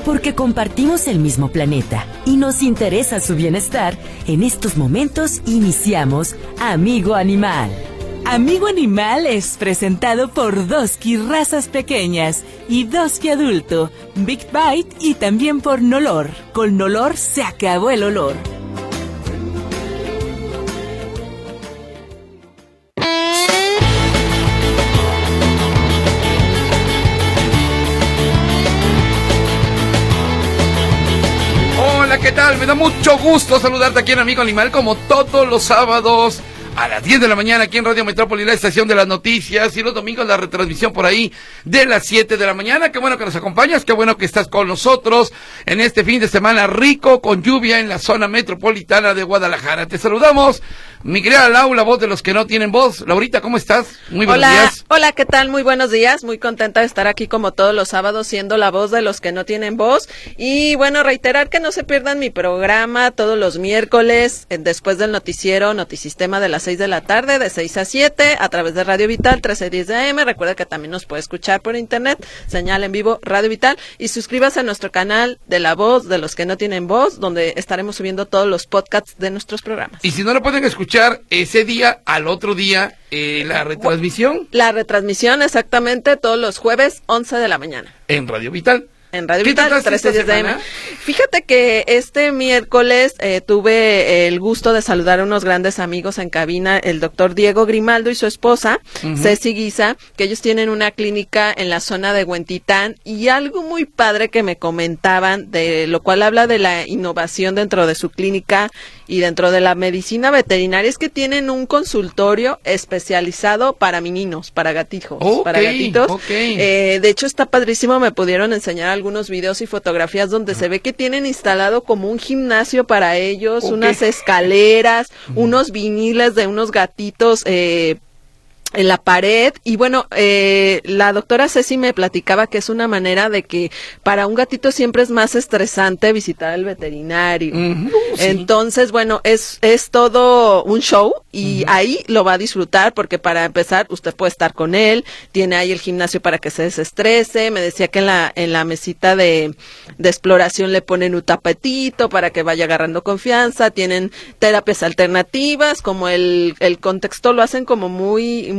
Porque compartimos el mismo planeta y nos interesa su bienestar, en estos momentos iniciamos Amigo Animal. Amigo Animal es presentado por Doski Razas Pequeñas y Doski Adulto, Big Bite y también por Nolor. Con Nolor se acabó el olor. Hola, ¿qué tal? Me da mucho gusto saludarte aquí en Amigo Animal como todos los sábados a las 10 de la mañana aquí en Radio Metrópoli, la estación de las noticias, y los domingos la retransmisión por ahí de las 7 de la mañana. Qué bueno que nos acompañas, qué bueno que estás con nosotros en este fin de semana rico con lluvia en la zona metropolitana de Guadalajara. Te saludamos, mi querida Lau, la voz de los que no tienen voz. Laurita, ¿cómo estás? Muy buenos días. Hola, ¿qué tal? Muy buenos días, muy contenta de estar aquí como todos los sábados siendo la voz de los que no tienen voz. Y bueno, reiterar que no se pierdan mi programa todos los miércoles después del noticiero Notisistema de las 6 de la tarde, de 6 a 7, a través de Radio Vital 1310 de AM. Recuerda que también nos puede escuchar por internet, señal en vivo Radio Vital, y suscríbase a nuestro canal de La Voz de los que no tienen voz, donde estaremos subiendo todos los podcasts de nuestros programas. Y si no lo pueden escuchar ese día, al otro día, la retransmisión. La retransmisión, exactamente, todos los jueves, 11 de la mañana. En Radio Vital. En Radio Vital, 1310 de AM. Fíjate que este miércoles tuve el gusto de saludar a unos grandes amigos en cabina, el doctor Diego Grimaldo y su esposa, Ceci Guisa, que ellos tienen una clínica en la zona de Huentitán, y algo muy padre que me comentaban, de lo cual habla de la innovación dentro de su clínica y dentro de la medicina veterinaria, es que tienen un consultorio especializado para meninos, para gatijos, para gatitos. De hecho, está padrísimo, me pudieron enseñar algunos videos y fotografías donde se ve que tienen instalado como un gimnasio para ellos, unas escaleras, unos viniles de unos gatitos en la pared. Y bueno, la doctora Ceci me platicaba que es una manera de que para un gatito siempre es más estresante visitar al veterinario. Sí. Entonces, bueno, es todo un show, y ahí lo va a disfrutar, porque para empezar usted puede estar con él, tiene ahí el gimnasio para que se desestrese. Me decía que en la mesita de exploración le ponen un tapetito para que vaya agarrando confianza, tienen terapias alternativas, como el contexto lo hacen como muy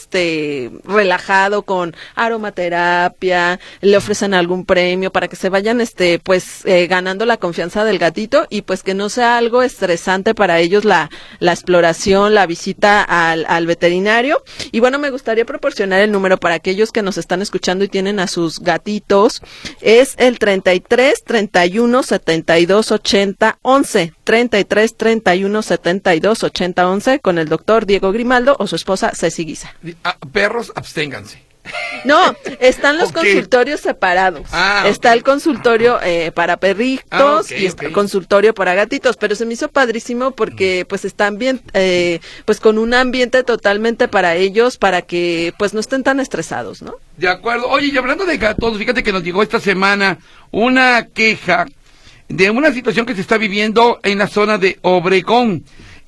relajado, con aromaterapia, le ofrecen algún premio para que se vayan ganando la confianza del gatito, y pues que no sea algo estresante para ellos la exploración, la visita al veterinario. Y bueno, me gustaría proporcionar el número para aquellos que nos están escuchando y tienen a sus gatitos. Es el 33 31 72 80 11, 33 31 72 80 11, con el doctor Diego Grimaldo o su esposa Ceci Guisa. Perros, absténganse. No, están los consultorios separados. Está el consultorio para perritos y está el consultorio para gatitos, pero se me hizo padrísimo porque pues están bien, pues con un ambiente totalmente para ellos, para que pues no estén tan estresados, ¿no? De acuerdo. Oye, y hablando de gatos, fíjate que nos llegó esta semana una queja de una situación que se está viviendo en la zona de Obregón.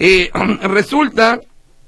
Resulta...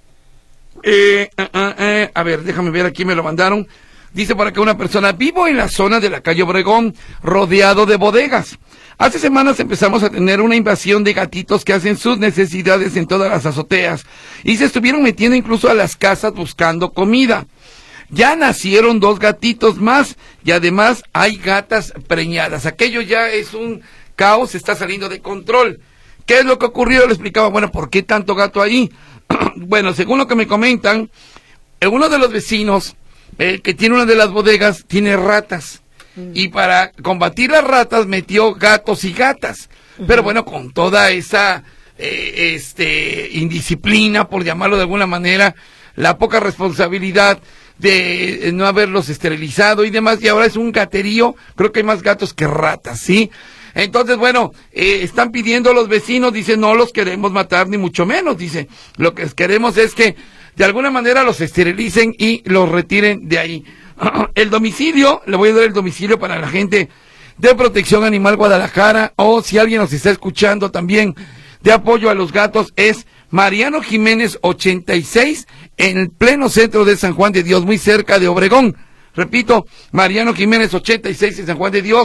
a ver, déjame ver, aquí me lo mandaron. Dice por acá una persona: vivo en la zona de la calle Obregón, rodeado de bodegas. Hace semanas empezamos a tener una invasión de gatitos que hacen sus necesidades en todas las azoteas, y se estuvieron metiendo incluso a las casas buscando comida. Ya nacieron 2 gatitos más, y además hay gatas preñadas. Aquello ya es un caos, está saliendo de control. ¿Qué es lo que ocurrió? Le explicaba, bueno, ¿por qué tanto gato ahí? Bueno, según lo que me comentan, uno de los vecinos, que tiene una de las bodegas, tiene ratas. Y para combatir las ratas metió gatos y gatas. Pero bueno, con toda esa indisciplina, por llamarlo de alguna manera, la poca responsabilidad de no haberlos esterilizado y demás, y ahora es un gaterío. Creo que hay más gatos que ratas, ¿sí? Entonces, bueno, están pidiendo los vecinos, dicen, no los queremos matar, ni mucho menos, dice, lo que queremos es que de alguna manera los esterilicen y los retiren de ahí. El domicilio, le voy a dar el domicilio para la gente de Protección Animal Guadalajara, o si alguien nos está escuchando también de apoyo a los gatos, es Mariano Jiménez 86, en el pleno centro de San Juan de Dios, muy cerca de Obregón. Repito, Mariano Jiménez 86 en San Juan de Dios,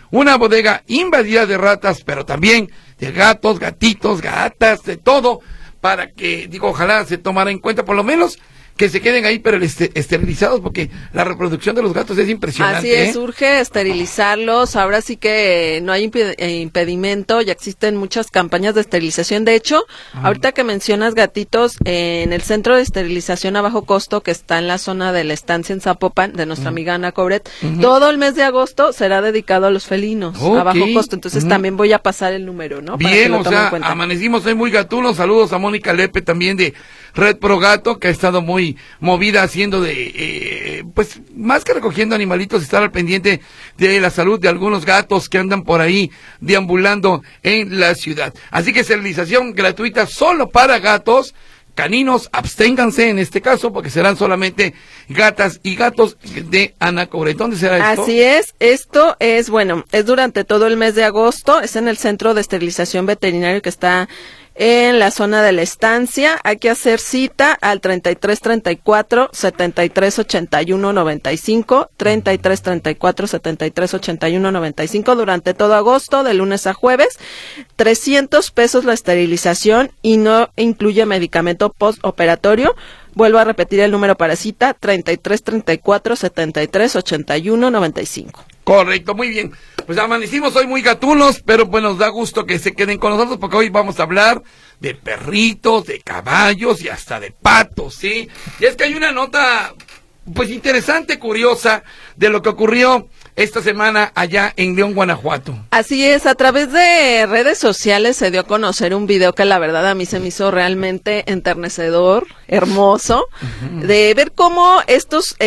una bodega invadida de ratas, pero también de gatos, gatitos, gatas, de todo, para que, ojalá se tomara en cuenta, por lo menos, que se queden ahí, pero esterilizados, porque la reproducción de los gatos es impresionante. Así es, urge esterilizarlos. Ahora sí que no hay impedimento, ya existen muchas campañas de esterilización. De hecho, ahorita que mencionas gatitos, en el centro de esterilización a bajo costo, que está en la zona de la estancia en Zapopan, de nuestra amiga Ana Cobret, todo el mes de agosto será dedicado a los felinos, a bajo costo. Entonces también voy a pasar el número, ¿no? Bien, o sea, amanecimos hoy muy gatunos. Saludos a Mónica Lepe, también de Red Pro Gato, que ha estado muy movida haciendo pues más que recogiendo animalitos, estar al pendiente de la salud de algunos gatos que andan por ahí deambulando en la ciudad. Así que esterilización gratuita solo para gatos. Caninos, absténganse en este caso, porque serán solamente gatas y gatos de Ana Cobret. ¿Dónde será esto? Así es, esto es, es durante todo el mes de agosto, es en el centro de esterilización veterinario que está en la zona de la estancia. Hay que hacer cita al 3334-7381-95, 3334-7381-95 durante todo agosto, de lunes a jueves. 300 pesos la esterilización y no incluye medicamento postoperatorio. Vuelvo a repetir el número para cita, 3334-7381-95. Correcto, muy bien. Pues amanecimos hoy muy gatunos, pero pues nos da gusto que se queden con nosotros, porque hoy vamos a hablar de perritos, de caballos y hasta de patos, ¿sí? Y es que hay una nota, pues interesante, curiosa, de lo que ocurrió esta semana allá en León, Guanajuato. Así es, a través de redes sociales se dio a conocer un video que la verdad a mí se me hizo realmente enternecedor, hermoso, de ver cómo estos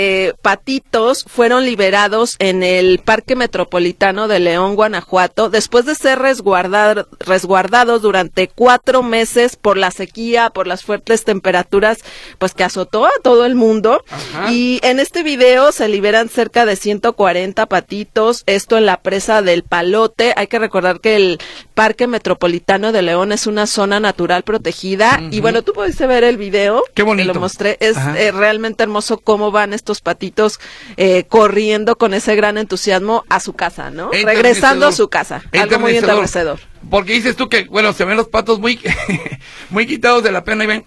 patitos fueron liberados en el Parque Metropolitano de León, Guanajuato, después de ser resguardados durante 4 meses por la sequía, por las fuertes temperaturas, pues que azotó a todo el mundo. Y en este video se liberan cerca de 140 patitos, esto en la presa del Palote. Hay que recordar que el Parque Metropolitano de León es una zona natural protegida, y bueno, tú pudiste ver el video. Qué bonito. Te lo mostré, es realmente hermoso cómo van estos patitos corriendo con ese gran entusiasmo a su casa, ¿no? Regresando a su casa, algo muy enternecedor. Porque dices tú que, bueno, se ven los patos muy muy quitados de la pena y ven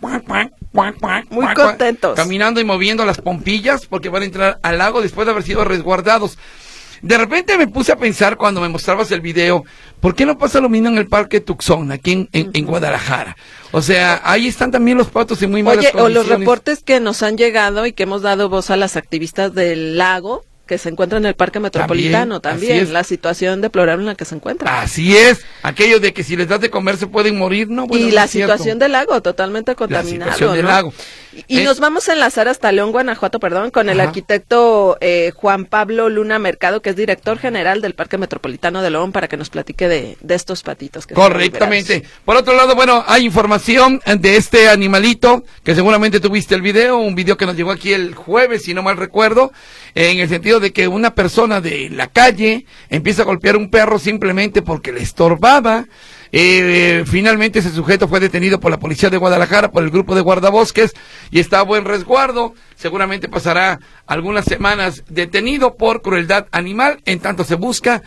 muy contentos, caminando y moviendo las pompillas porque van a entrar al lago después de haber sido resguardados. De repente me puse a pensar cuando me mostrabas el video, ¿por qué no pasa lo mismo en el Parque Tucson, aquí en Guadalajara? O sea, ahí están también los patos en muy malas condiciones. O los reportes que nos han llegado y que hemos dado voz a las activistas del lago, que se encuentra en el Parque Metropolitano también la situación deplorable en la que se encuentra. Así es, aquello de que si les das de comer se pueden morir, ¿no? Bueno, y la situación del lago, totalmente contaminado. La situación del lago. Y nos vamos a enlazar hasta León, Guanajuato, con el arquitecto Juan Pablo Luna Mercado, que es director general del Parque Metropolitano de León, para que nos platique de estos patitos. Correctamente. Por otro lado, bueno, hay información de este animalito, que seguramente tuviste el video, un video que nos llegó aquí el jueves, si no mal recuerdo, en el sentido de que una persona de la calle empieza a golpear a un perro simplemente porque le estorbaba. Finalmente ese sujeto fue detenido por la policía de Guadalajara, por el grupo de guardabosques, y está a buen resguardo. Seguramente pasará algunas semanas detenido por crueldad animal. En tanto se busca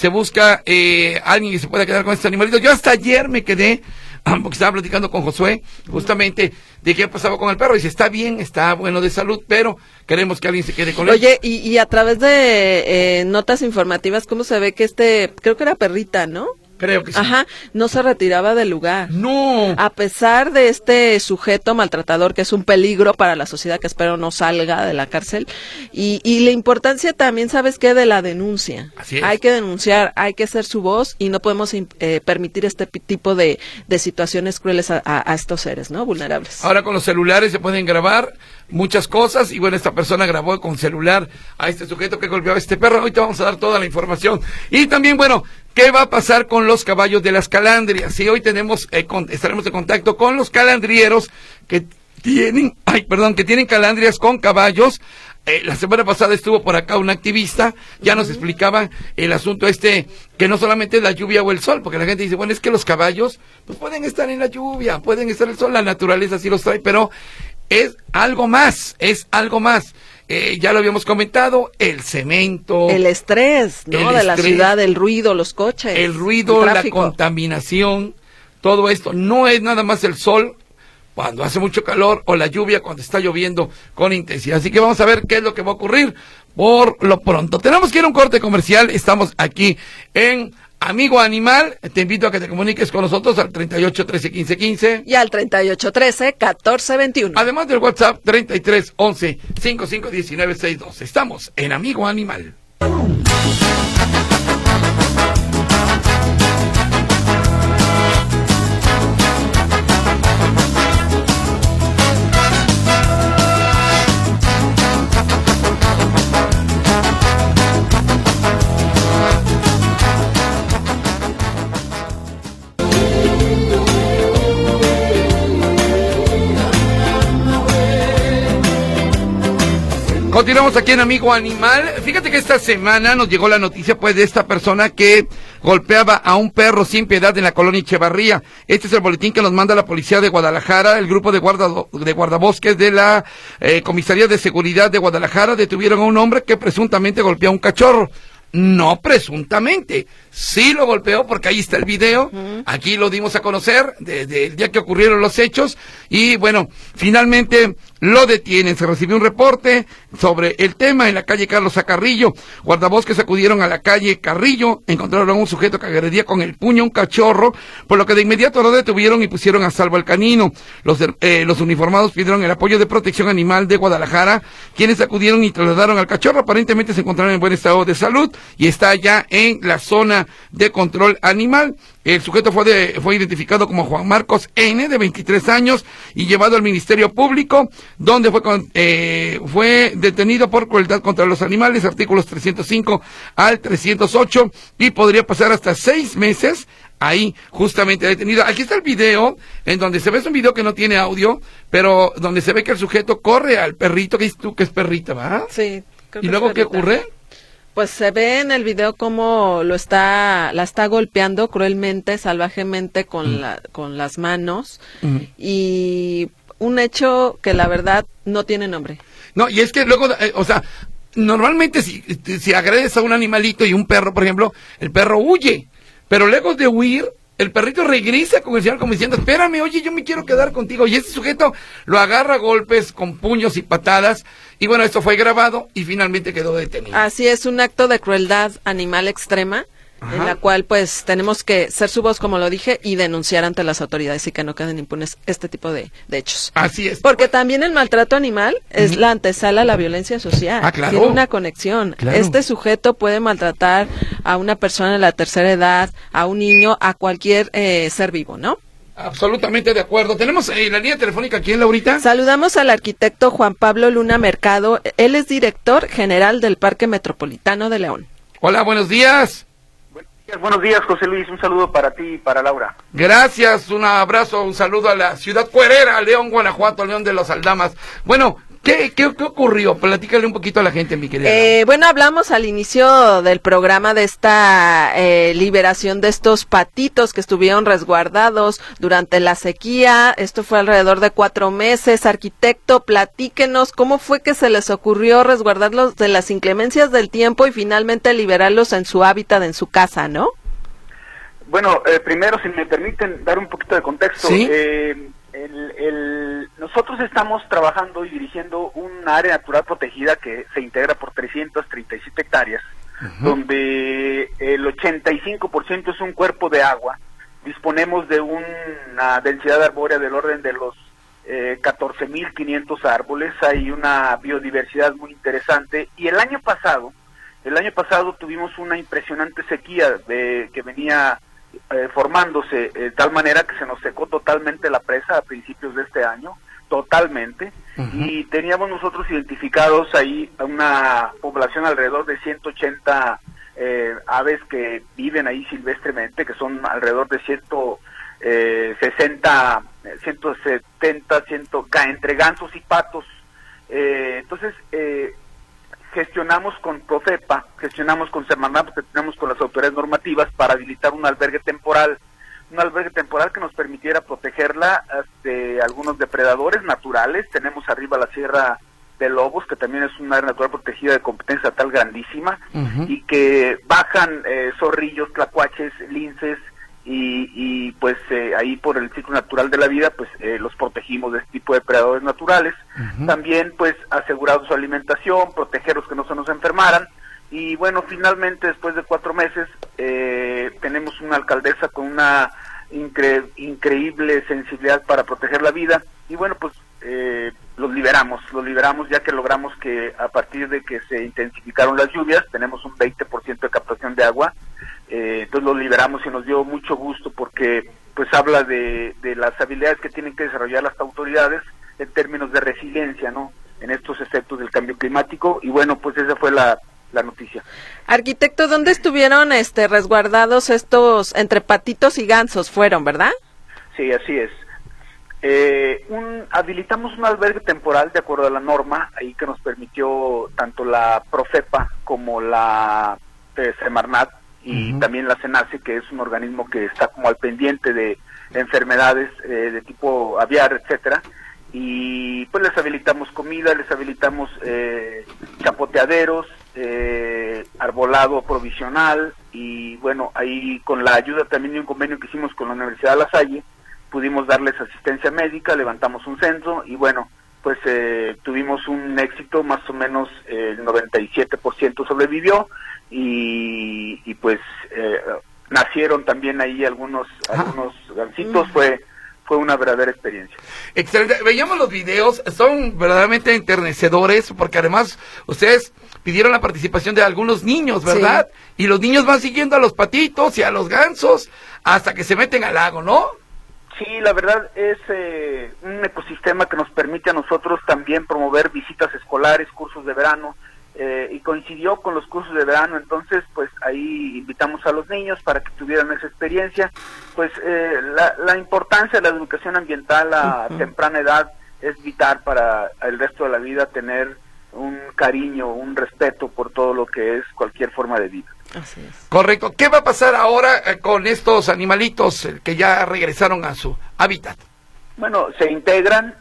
alguien que se pueda quedar con este animalito. Yo hasta ayer me quedé, porque estaba platicando con Josué, justamente, de qué pasaba con el perro. Dice, está bien, está bueno de salud, pero queremos que alguien se quede con él. Oye, y a través de notas informativas, ¿cómo se ve que creo que era perrita, ¿no? Creo que sí. No se retiraba del lugar. No. A pesar de este sujeto maltratador, que es un peligro para la sociedad, que espero no salga de la cárcel, y la importancia también, ¿sabes qué? De la denuncia. Así es. Hay que denunciar, hay que ser su voz, y no podemos permitir este tipo de situaciones crueles a estos seres, ¿no? Vulnerables. Ahora con los celulares se pueden grabar muchas cosas, y bueno, esta persona grabó con celular a este sujeto que golpeaba a este perro. Hoy te vamos a dar toda la información. Y también, bueno, ¿qué va a pasar con los caballos de las calandrias? Sí, hoy estaremos en contacto con los calandrieros que tienen calandrias con caballos. La semana pasada estuvo por acá un activista, ya nos explicaba el asunto que no solamente es la lluvia o el sol, porque la gente dice, bueno, es que los caballos pues pueden estar en la lluvia, pueden estar en el sol, la naturaleza sí los trae, pero es algo más, ya lo habíamos comentado, el cemento, el estrés, ¿no? De la ciudad, el ruido, los coches, el ruido, la contaminación, todo esto. No es nada más el sol cuando hace mucho calor o la lluvia cuando está lloviendo con intensidad. Así que vamos a ver qué es lo que va a ocurrir por lo pronto. Tenemos que ir a un corte comercial. Estamos aquí en Amigo Animal. Te invito a que te comuniques con nosotros al 38 13 15 15 y al 38 13 14 21. Además del WhatsApp 33 11 55 19 62. Estamos en Amigo Animal. Continuamos aquí en Amigo Animal. Fíjate que esta semana nos llegó la noticia pues de esta persona que golpeaba a un perro sin piedad en la colonia Echevarría. Este es el boletín que nos manda la policía de Guadalajara. El grupo de guardabosques de la Comisaría de Seguridad de Guadalajara detuvieron a un hombre que presuntamente golpeó a un cachorro. No presuntamente, sí lo golpeó porque ahí está el video, aquí lo dimos a conocer desde el día que ocurrieron los hechos y bueno, finalmente lo detienen. Se recibió un reporte sobre el tema en la calle Carlos A. Carrillo. Guardabosques acudieron a la calle Carrillo, encontraron a un sujeto que agredía con el puño a un cachorro, por lo que de inmediato lo detuvieron y pusieron a salvo al canino. Los uniformados pidieron el apoyo de Protección Animal de Guadalajara, quienes acudieron y trasladaron al cachorro. Aparentemente se encontraron en buen estado de salud y está ya en la zona de control animal. El sujeto fue identificado como Juan Marcos N., de 23 años, y llevado al Ministerio Público, donde fue detenido por crueldad contra los animales, artículos 305 al 308, y podría pasar hasta 6 meses ahí justamente detenido. Aquí está el video, en donde se ve, es un video que no tiene audio, pero donde se ve que el sujeto corre al perrito, que dices tú que es perrita, ¿va? Sí. ¿Y luego qué ocurre? Pues se ve en el video cómo la está golpeando cruelmente, salvajemente con las manos, y un hecho que la verdad no tiene nombre. No, y es que luego, normalmente si agredes a un animalito y un perro, por ejemplo, el perro huye, pero lejos de huir, el perrito regresa con el señor como diciendo, espérame, oye, yo me quiero quedar contigo. Y este sujeto lo agarra a golpes con puños y patadas. Y bueno, esto fue grabado y finalmente quedó detenido. Así es, un acto de crueldad animal extrema. Ajá. En la cual pues tenemos que ser su voz, como lo dije, y denunciar ante las autoridades y que no queden impunes este tipo de hechos. Así es. Porque también el maltrato animal es la antesala a la violencia social. Ah, claro. Tiene una conexión. Claro. Este sujeto puede maltratar a una persona de la tercera edad, a un niño, a cualquier ser vivo, ¿no? Absolutamente de acuerdo. Tenemos la línea telefónica aquí en Laurita. Saludamos al arquitecto Juan Pablo Luna Mercado. Él es director general del Parque Metropolitano de León. Hola, buenos días. Buenos días, José Luis, un saludo para ti y para Laura. Gracias, un abrazo, un saludo a la ciudad cuerera, León, Guanajuato, León de los Aldamas. Bueno, ¿qué ocurrió? Platícale un poquito a la gente, mi querida. Bueno, hablamos al inicio del programa de esta liberación de estos patitos que estuvieron resguardados durante la sequía. Esto fue alrededor de 4 meses. Arquitecto, platíquenos cómo fue que se les ocurrió resguardarlos de las inclemencias del tiempo y finalmente liberarlos en su hábitat, en su casa, ¿no? Bueno, primero, si me permiten dar un poquito de contexto. ¿Sí? Nosotros estamos trabajando y dirigiendo un área natural protegida que se integra por 337 hectáreas, donde el 85% es un cuerpo de agua. Disponemos de una densidad arbórea del orden de los 14.500 árboles. Hay una biodiversidad muy interesante. Y el año pasado tuvimos una impresionante sequía que venía formándose de tal manera que se nos secó totalmente la presa a principios de este año, totalmente, y teníamos nosotros identificados ahí una población alrededor de 180 aves que viven ahí silvestremente, que son alrededor de 160, 170, entre gansos y patos. Entonces, gestionamos con Profepa, gestionamos con Semarnat, gestionamos con las autoridades normativas para habilitar un albergue temporal un albergue temporal que nos permitiera protegerla de algunos depredadores naturales. Tenemos arriba la Sierra de Lobos, que también es un área natural protegida de competencia estatal grandísima, y que bajan zorrillos, tlacuaches, linces, y pues ahí por el ciclo natural de la vida, pues los protegimos de este tipo de depredadores naturales. También pues asegurado su alimentación, protegerlos que no se nos enfermaran. Y bueno, finalmente después de 4 meses tenemos una alcaldesa con una increíble sensibilidad para proteger la vida, y bueno, pues los liberamos ya que logramos que a partir de que se intensificaron las lluvias, tenemos un 20% de captación de agua, entonces los liberamos y nos dio mucho gusto porque pues habla de las habilidades que tienen que desarrollar las autoridades en términos de resiliencia, ¿no?, en estos efectos del cambio climático. Y bueno, pues esa fue la noticia. Arquitecto, ¿dónde estuvieron resguardados estos entre patitos y gansos? Fueron, ¿verdad? Sí, así es. Habilitamos un albergue temporal de acuerdo a la norma, ahí que nos permitió tanto la Profepa como la Semarnat y también la Senace, que es un organismo que está como al pendiente de enfermedades de tipo aviar, etcétera. Y pues les habilitamos comida, les habilitamos chapoteaderos, arbolado provisional, y bueno, ahí con la ayuda también de un convenio que hicimos con la Universidad de La Salle, pudimos darles asistencia médica, levantamos un censo y bueno, pues tuvimos un éxito, más o menos el 97% sobrevivió, y pues nacieron también ahí algunos gansitos. Fue una verdadera experiencia. Excelente. Veíamos los videos, son verdaderamente enternecedores, porque además ustedes pidieron la participación de algunos niños, ¿verdad? Sí. Y los niños van siguiendo a los patitos y a los gansos hasta que se meten al lago, ¿no? Sí, la verdad es un ecosistema que nos permite a nosotros también promover visitas escolares, cursos de verano, y coincidió con los cursos de verano, entonces pues ahí invitamos a los niños para que tuvieran esa experiencia. Pues la importancia de la educación ambiental a temprana edad es vital para el resto de la vida, tener un cariño, un respeto por todo lo que es cualquier forma de vida. Así es. Correcto. ¿Qué va a pasar ahora con estos animalitos que ya regresaron a su hábitat? Bueno, se integran,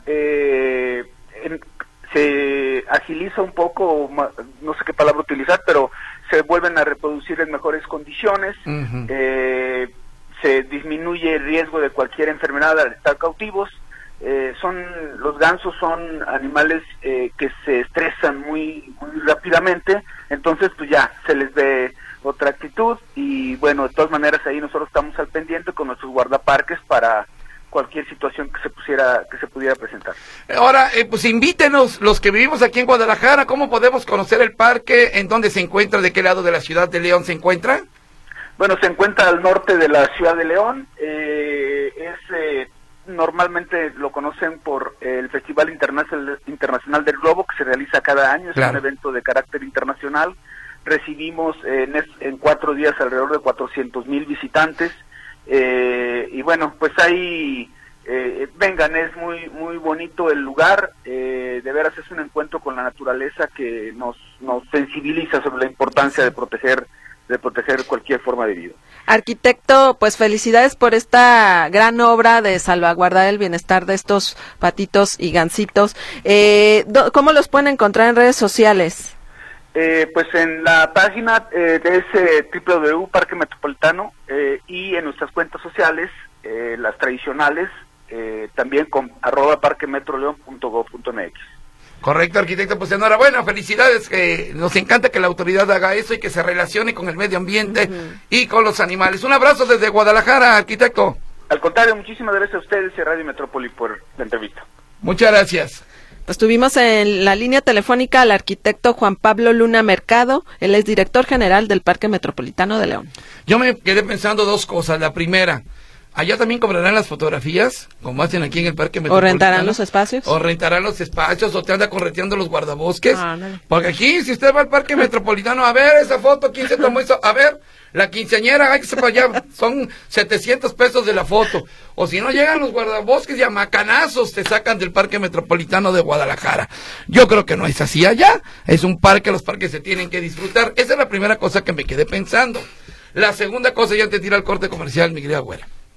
se agiliza un poco, no sé qué palabra utilizar, pero se vuelven a reproducir en mejores condiciones, se disminuye el riesgo de cualquier enfermedad al estar cautivos. Los gansos son animales que se estresan muy rápidamente, entonces pues ya se les ve otra actitud, y bueno, de todas maneras ahí nosotros estamos al pendiente con nuestros guardaparques para cualquier situación que se pudiera presentar. Ahora, pues invítenos, los que vivimos aquí en Guadalajara, ¿cómo podemos conocer el parque? ¿En dónde se encuentra? ¿De qué lado de la ciudad de León se encuentra? Bueno, se encuentra al norte de la ciudad de León, normalmente lo conocen por el Festival Internacional del Globo, que se realiza cada año, es un evento de carácter internacional. Recibimos en 4 días alrededor de 400,000 visitantes, y bueno, pues ahí vengan, es muy bonito el lugar, de veras es un encuentro con la naturaleza que nos sensibiliza sobre la importancia de proteger cualquier forma de vida. Arquitecto, pues felicidades por esta gran obra de salvaguardar el bienestar de estos patitos y gansitos. ¿Cómo los pueden encontrar en redes sociales? Pues en la página es www.Parque Metropolitano, y en nuestras cuentas sociales, las tradicionales, también con @parquemetroleon.gov.mx. Correcto, arquitecto, pues enhorabuena, felicidades, que nos encanta que la autoridad haga eso y que se relacione con el medio ambiente y con los animales. Un abrazo desde Guadalajara, arquitecto. Al contrario, muchísimas gracias a ustedes y a Radio Metrópoli por la entrevista. Muchas gracias. Pues tuvimos en la línea telefónica al arquitecto Juan Pablo Luna Mercado, él es director general del Parque Metropolitano de León. Yo me quedé pensando 2 cosas. La primera, ¿allá también cobrarán las fotografías, como hacen aquí en el Parque Metropolitano? ¿O rentarán los espacios? ¿O rentarán los espacios? ¿O te anda correteando los guardabosques? No. Porque aquí, si usted va al Parque Metropolitano, a ver esa foto, ¿quién se tomó eso? A ver, la quinceañera, hay que se para allá, son 700 pesos de la foto. O si no llegan los guardabosques y a macanazos te sacan del Parque Metropolitano de Guadalajara. Yo creo que no es así allá. Es un parque, los parques se tienen que disfrutar. Esa es la primera cosa que me quedé pensando. La segunda cosa, ya te tira el corte comercial, mi querida güera.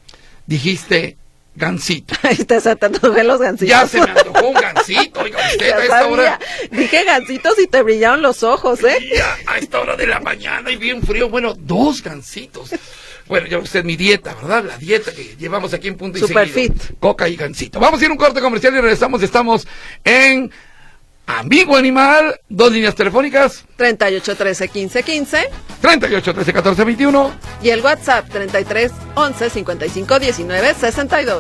dijiste gansito. Ahí se te antojé los gansitos. Ya se me antojó un gansito, oiga usted, a esta hora. Dije gansitos y te brillaron los ojos, ¿eh? Ya, a esta hora de la mañana y bien frío, bueno, 2 gansitos. Bueno, ya usted mi dieta, ¿verdad? La dieta que llevamos aquí en Punto y Super Seguido. fit. Coca y gansito. Vamos a ir a un corte comercial y regresamos. Estamos en Amigo Animal, 2 líneas telefónicas. 38 13 15 15. 38 13 14 21. Y el WhatsApp 33 11 55 19 62.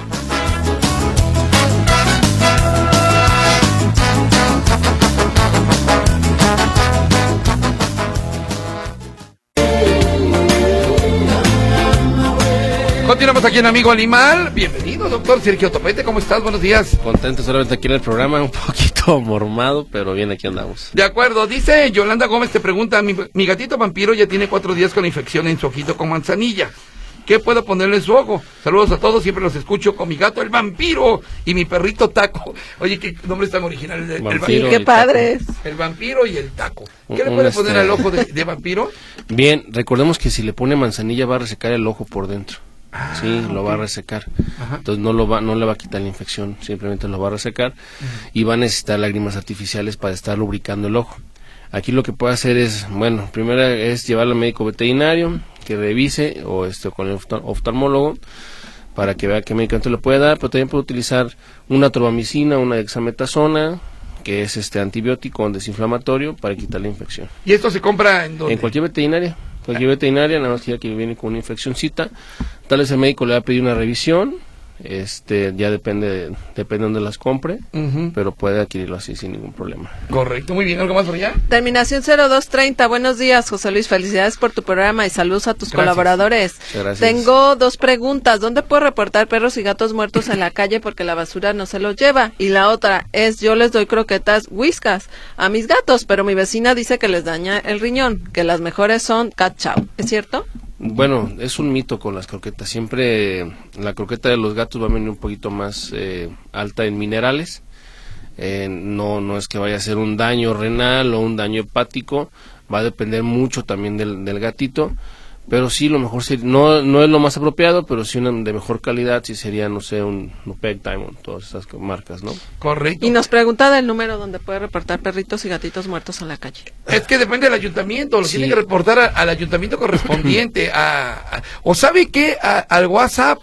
Continuamos aquí en Amigo Animal. Bienvenido, doctor Sergio Topete. ¿Cómo estás? Buenos días. Contento solamente aquí en el programa, un poquito mormado, pero bien, aquí andamos. De acuerdo. Dice Yolanda Gómez, te pregunta, mi gatito vampiro ya tiene 4 días con infección en su ojito con manzanilla. ¿Qué puedo ponerle en su ojo? Saludos a todos, siempre los escucho con mi gato el vampiro y mi perrito Taco. Oye, qué nombre tan original. El vampiro. Qué padre. El vampiro y el Taco. ¿Qué le puede poner al ojo de vampiro? Bien, recordemos que si le pone manzanilla va a resecar el ojo por dentro. Sí, lo va a resecar. Ajá. Entonces no le va a quitar la infección, simplemente lo va a resecar y va a necesitar lágrimas artificiales para estar lubricando el ojo. Aquí lo que puede hacer es, bueno, primero es llevarlo al médico veterinario que revise o con el oftalmólogo para que vea qué medicamento le puede dar, pero también puede utilizar una tobamicina, una dexametasona, que es antibiótico desinflamatorio para quitar la infección. ¿Y esto se compra en dónde? En cualquier veterinaria. Cualquier veterinaria, nada más que viene con una infeccióncita, tal vez el médico le va a pedir una revisión, ya depende donde las compre, pero puede adquirirlo así sin ningún problema. Correcto, muy bien, ¿algo más por allá? Terminación 0230, buenos días, José Luis, felicidades por tu programa y saludos a tus colaboradores. Gracias. Tengo 2 preguntas, ¿dónde puedo reportar perros y gatos muertos en la calle porque la basura no se los lleva? Y la otra es, yo les doy croquetas Whiskas a mis gatos, pero mi vecina dice que les daña el riñón, que las mejores son Cat Chow, ¿es cierto? Bueno, es un mito con las croquetas. Siempre la croqueta de los gatos va a venir un poquito más alta en minerales. No es que vaya a ser un daño renal o un daño hepático. Va a depender mucho también del gatito. Pero sí, lo mejor no es lo más apropiado, pero sí una de mejor calidad, sí sería, no sé, un Nupec Diamond, todas esas marcas, ¿no? Correcto. Y nos pregunta del número donde puede reportar perritos y gatitos muertos en la calle. Es que depende del ayuntamiento, lo Sí. tiene que reportar al ayuntamiento correspondiente, o ¿sabe qué? Al WhatsApp,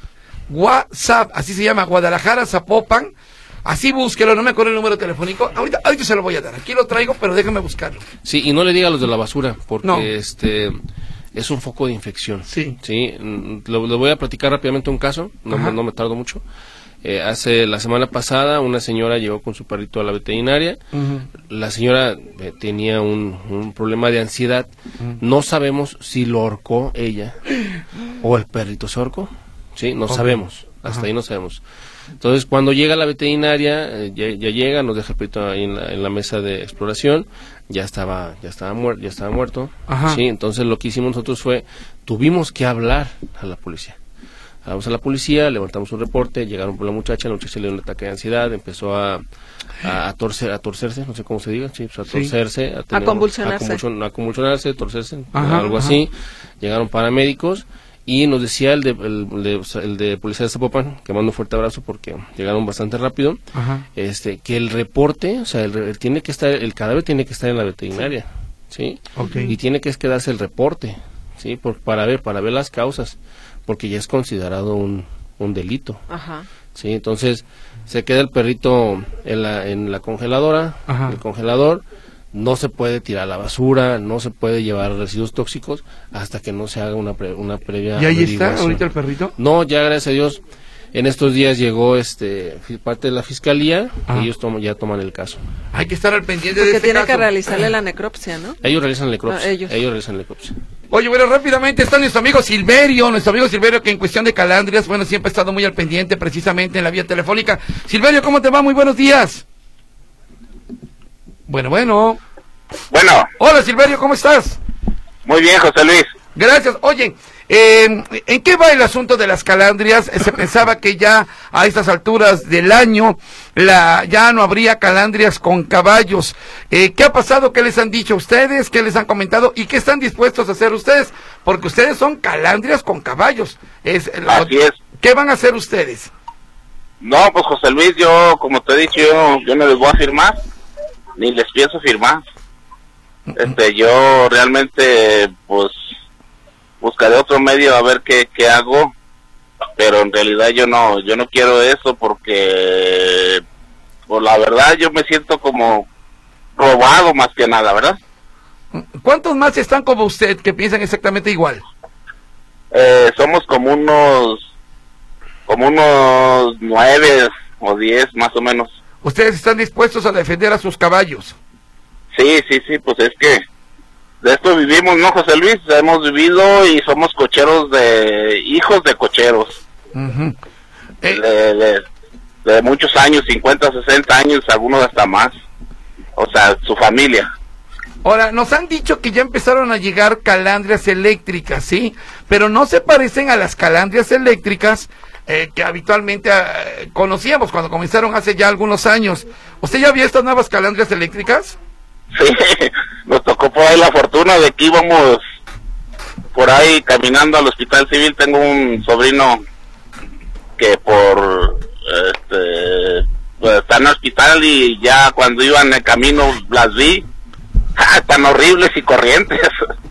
así se llama, Guadalajara, Zapopan, así búsquelo, no me acuerdo el número telefónico, ahorita se lo voy a dar, aquí lo traigo, pero déjame buscarlo. Sí, y no le diga a los de la basura, porque No. Es un foco de infección. Sí. Sí, lo voy a platicar rápidamente un caso, no me tardo mucho. Hace la semana pasada una señora llegó con su perrito a la veterinaria. La señora tenía un problema de ansiedad. No sabemos si lo ahorcó ella o el perrito se ahorcó. Sí, no sabemos. Hasta ahí no sabemos. Entonces, cuando llega la veterinaria, ya llega, nos deja el perrito ahí en la mesa de exploración. Ya estaba muerto. Ajá. Sí, entonces lo que hicimos nosotros fue, tuvimos que hablar a la policía. Hablamos a la policía, levantamos un reporte, llegaron por la muchacha le dio un ataque de ansiedad, empezó a torcerse, no sé cómo se diga, sí, pues a torcerse, a convulsionarse, a convulsionarse, torcerse, Ajá, algo así. Llegaron paramédicos y nos decía el de policía de Zapopan, que mando un fuerte abrazo porque llegaron bastante rápido, Ajá. que el reporte, o sea, el cadáver tiene que estar en la veterinaria, ¿sí? Okay. Y tiene que quedarse el reporte, ¿sí? Para ver las causas, porque ya es considerado un delito. Ajá. Sí, entonces se queda el perrito en la congeladora, Ajá. el congelador. No se puede tirar a la basura, no se puede llevar residuos tóxicos hasta que no se haga una previa ¿Y ahí está averiguación. ahorita el perrito? No, ya gracias a Dios, en estos días llegó parte de la fiscalía, Ajá. y ellos ya toman el caso. Hay que estar al pendiente de Porque este tiene caso. que realizarle la necropsia, ¿no? Ellos realizan la necropsia. Ellos realizan la necropsia. Oye, bueno, rápidamente está nuestro amigo Silverio, que en cuestión de calandrias, bueno, siempre ha estado muy al pendiente, precisamente en la vía telefónica. Silverio, ¿cómo te va? Muy buenos días. Bueno. Bueno, Hola, Silverio, ¿cómo estás? muy bien, José Luis. Gracias. Oye, ¿en qué va el asunto de las calandrias? Se pensaba que ya a estas alturas del año ya no habría calandrias con caballos. ¿Qué ha pasado? ¿Qué les han dicho ustedes? ¿Qué les han comentado? ¿Y qué están dispuestos a hacer ustedes? Porque ustedes son calandrias con caballos. Así es. ¿Qué van a hacer ustedes? No, pues José Luis, yo, como te he dicho, yo no les voy a firmar, ni les pienso firmar. Yo realmente, pues, buscaré otro medio a ver qué hago, pero en realidad yo no quiero eso porque, pues la verdad yo me siento como robado más que nada, ¿verdad? ¿Cuántos más están como usted que piensan exactamente igual? Somos como unos 9 o 10 más o menos. ¿Ustedes están dispuestos a defender a sus caballos? Sí, pues es que de esto vivimos, ¿no, José Luis? Hemos vivido y somos cocheros hijos de cocheros. Uh-huh. De muchos años, 50, 60 años, algunos hasta más. O sea, su familia. Ahora, nos han dicho que ya empezaron a llegar calandrias eléctricas, ¿sí? Pero no se parecen a las calandrias eléctricas que habitualmente conocíamos cuando comenzaron hace ya algunos años. ¿Usted ya vio estas nuevas calandrias eléctricas? Sí, nos tocó por ahí la fortuna de que íbamos por ahí caminando al Hospital Civil. Tengo un sobrino que pues, está en el hospital y ya cuando iban en el camino las vi. Tan horribles y corrientes.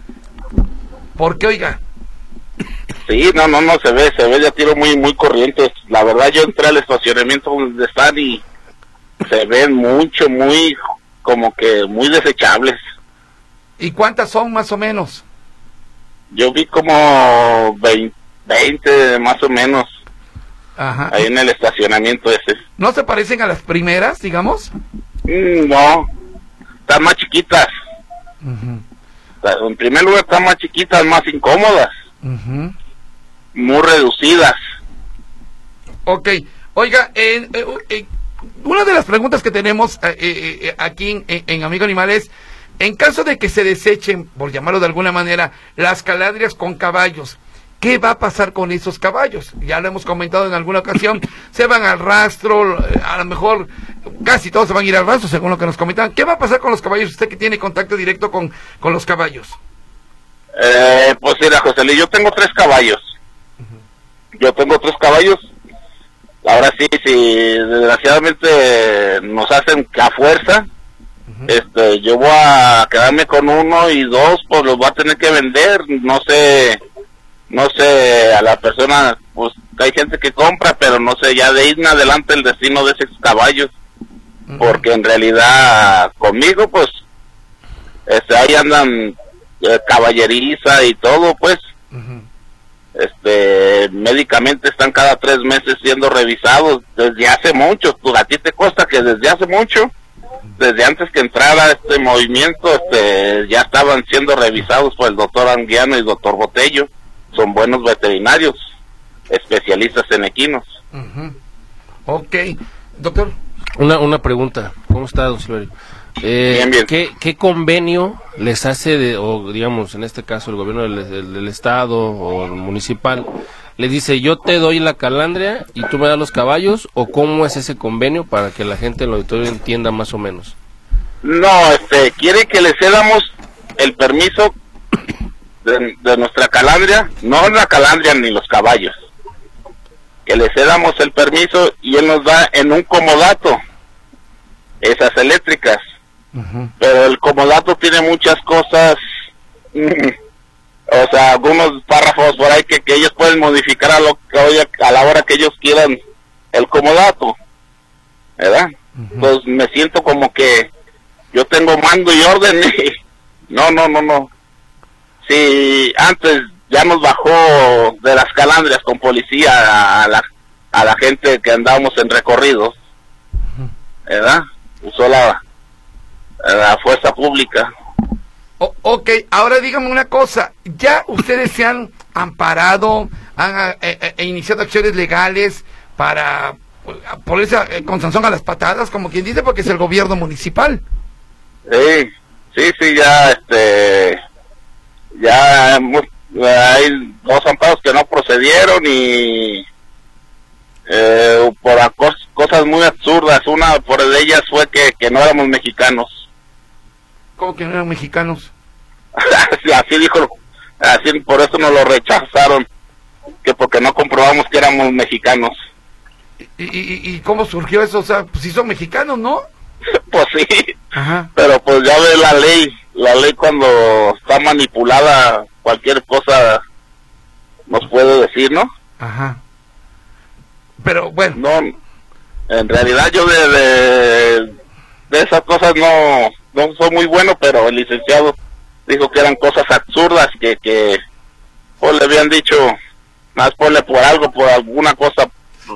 ¿Por qué, oiga? Sí, no, se ve de tiro muy corrientes. La verdad yo entré al estacionamiento donde están y se ven muy como que muy desechables. ¿Y cuántas son más o menos? Yo vi como 20 más o menos. Ajá. Ahí en el estacionamiento ese. ¿No se parecen a las primeras, digamos? No, están más chiquitas. Uh-huh. En primer lugar están más chiquitas, más incómodas. Uh-huh. Muy reducidas. Ok, oiga, una de las preguntas que tenemos aquí en Amigo Animal es, en caso de que se desechen, por llamarlo de alguna manera, las calandrias con caballos, ¿qué va a pasar con esos caballos? Ya lo hemos comentado en alguna ocasión, se van al rastro, a lo mejor casi todos se van a ir al rastro, según lo que nos comentaban. ¿Qué va a pasar con los caballos? Usted que tiene contacto directo con los caballos. Pues mira, José Luis, yo tengo 3 caballos. Yo tengo 3 caballos. Ahora sí, si desgraciadamente nos hacen a fuerza, yo voy a quedarme con 1 y 2, pues los voy a tener que vender. No sé, a la persona, pues hay gente que compra, pero no sé ya de ahí en adelante el destino de esos caballos, porque en realidad conmigo, pues, ahí andan caballeriza y todo, pues. Médicamente están cada 3 meses siendo revisados desde hace mucho. Pues a ti te consta que desde hace mucho, desde antes que entrara este movimiento, ya estaban siendo revisados por el doctor Anguiano y el doctor Botello. Son buenos veterinarios, especialistas en equinos. Ok, doctor. Una pregunta, ¿cómo está, don Silverio? Bien. ¿Qué convenio les hace, o digamos, en este caso el gobierno del estado o el municipal, le dice, yo te doy la calandria y tú me das los caballos, o cómo es ese convenio para que la gente en el auditorio entienda más o menos? No, quiere que le cedamos el permiso de nuestra calandria, no la calandria ni los caballos, que le cedamos el permiso y él nos da en un comodato esas eléctricas. Pero el comodato tiene muchas cosas, o sea, algunos párrafos por ahí que ellos pueden modificar a la hora que ellos quieran el comodato, ¿verdad? Pues me siento como que yo tengo mando y orden y no. Si antes ya nos bajó de las calandrias con policía a la gente que andábamos en recorridos, ¿verdad? Usó la fuerza pública. Ok, ahora dígame una cosa, ¿ya ustedes se han amparado, han iniciado acciones legales para ponerse con sanción a las patadas, como quien dice, porque es el gobierno municipal? Sí, ya hemos hay 2 amparos que no procedieron y por cosas muy absurdas. Una por de ellas fue que no éramos mexicanos. ¿Cómo que no eran mexicanos? Así dijo, así por eso nos lo rechazaron, que porque no comprobamos que éramos mexicanos. ¿Y cómo surgió eso? O sea, pues si son mexicanos, ¿no? Pues sí. Ajá. Pero pues ya ve la ley cuando está manipulada, cualquier cosa nos puede decir, ¿no? Ajá. Pero bueno. No, en realidad yo de esas cosas no soy muy bueno, pero el licenciado dijo que eran cosas absurdas, que pues le habían dicho, más ponle por algo, por alguna cosa,